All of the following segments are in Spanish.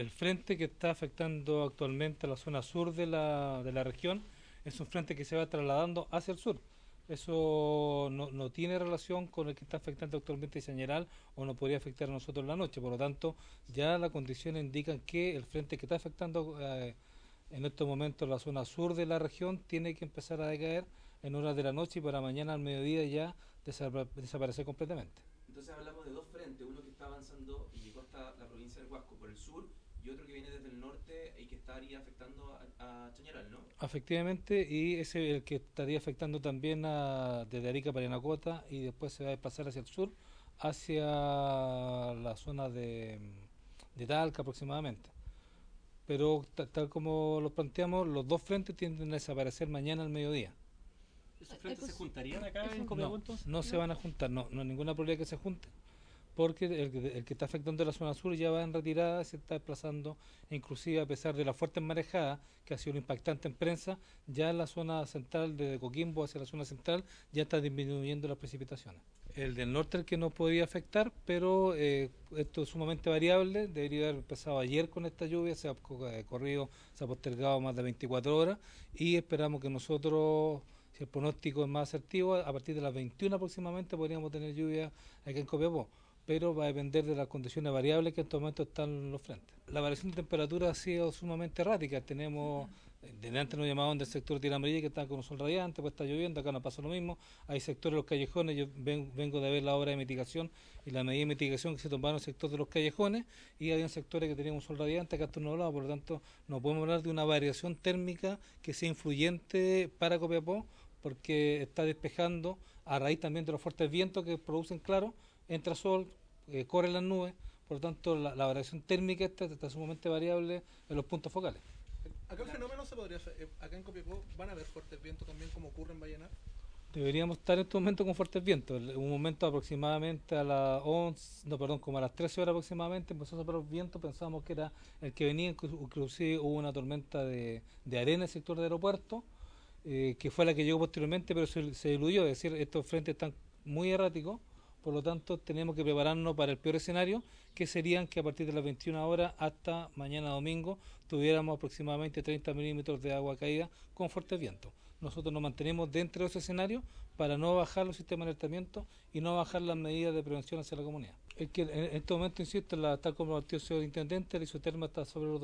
el frente que está afectando actualmente la zona sur de la región es un frente que se va trasladando hacia el sur. Eso no tiene relación con el que está afectando actualmente Chañaral o no podría afectar a nosotros en la noche. Por lo tanto, ya las condiciones indican que el frente que está afectando en estos momentos la zona sur de la región tiene que empezar a decaer en horas de la noche y para mañana al mediodía ya desaparecer completamente. Entonces hablamos de dos frentes, uno que está avanzando y llegó hasta la provincia del Huasco por el sur y otro que viene desde el norte y que estaría afectando a Chañaral, ¿no? Efectivamente, y ese es el que estaría afectando también desde Arica a Parinacota y después se va a pasar hacia el sur, hacia la zona de Talca aproximadamente. Pero tal como lo planteamos, los dos frentes tienden a desaparecer mañana al mediodía. ¿Esos frentes se juntarían acá en No, Copiapó entonces? no se ¿No? van a juntar, no hay ninguna probabilidad que se junten, porque el que está afectando la zona sur ya va en retirada, se está desplazando, e inclusive a pesar de la fuerte marejada, que ha sido impactante en prensa, ya en la zona central, de Coquimbo hacia la zona central, ya está disminuyendo las precipitaciones. El del norte es el que nos podría afectar, pero esto es sumamente variable, debería haber empezado ayer con esta lluvia, se ha corrido, se ha postergado más de 24 horas y esperamos que nosotros, si el pronóstico es más asertivo, a partir de las 21 aproximadamente podríamos tener lluvia aquí en Copiapó, pero va a depender de las condiciones variables que en estos momentos están en los frentes. La variación de temperatura ha sido sumamente errática. Tenemos, delante nos llamaban del sector de Tierra Amarilla que está con un sol radiante, pues está lloviendo, acá no pasa lo mismo. Hay sectores de los callejones, yo vengo de ver la obra de mitigación y la medida de mitigación que se tomaron en el sector de los callejones y había sectores que tenían un sol radiante, acá esto no hablaba, por lo tanto no podemos hablar de una variación térmica que sea influyente para Copiapó porque está despejando a raíz también de los fuertes vientos que producen, claro, entra sol, corren las nubes, por lo tanto la variación térmica está sumamente variable en los puntos focales. Acá el fenómeno se podría hacer, acá en Copiapó van a haber fuertes vientos también como ocurre en Vallenar. Deberíamos estar en este momento con fuertes vientos. En un momento aproximadamente a las 11, no, perdón, como a las 13 horas aproximadamente empezó a soplar los vientos, pensábamos que era el que venía, inclusive hubo una tormenta de arena en el sector del aeropuerto, que fue la que llegó posteriormente, pero se diluyó, es decir, estos frentes están muy erráticos, por lo tanto tenemos que prepararnos para el peor escenario, que serían que a partir de las 21 horas hasta mañana domingo tuviéramos aproximadamente 30 milímetros de agua caída con fuertes vientos. Nosotros nos mantenemos dentro de ese escenario para no bajar los sistemas de alertamiento y no bajar las medidas de prevención hacia la comunidad. Es que en este momento, insisto, tal como lo advirtió el señor intendente, la isoterma está sobre los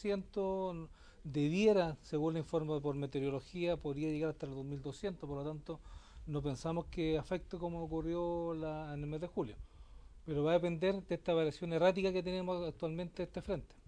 2800, debiera, según el informe por meteorología, podría llegar hasta los 2200, por lo tanto no pensamos que afecte como ocurrió en el mes de julio, pero va a depender de esta variación errática que tenemos actualmente de este frente.